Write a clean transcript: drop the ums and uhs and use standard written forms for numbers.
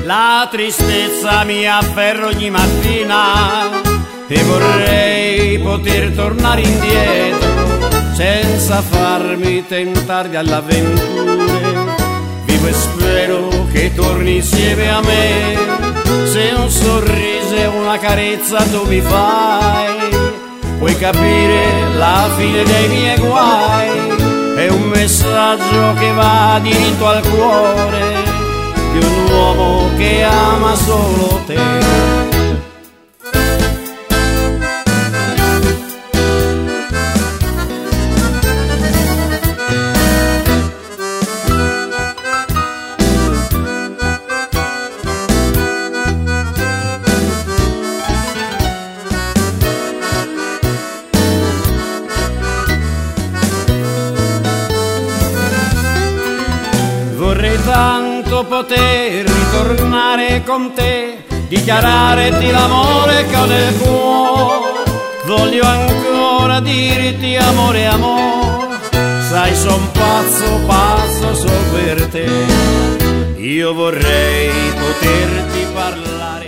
La tristezza mi afferra ogni mattina e vorrei poter tornare indietro senza farmi tentare dall'avventura. Vivo e spero che torni insieme a me, se un sorriso e una carezza tu mi fai, puoi capire la fine dei miei guai. È un messaggio che va diritto al cuore di un uomo che ama solo te. Vorrei tanto poter ritornare con te, dichiararti l'amore che ho nel cuore. Voglio ancora dirti amore, amore, sai son pazzo, pazzo solo per te. Io vorrei poterti parlare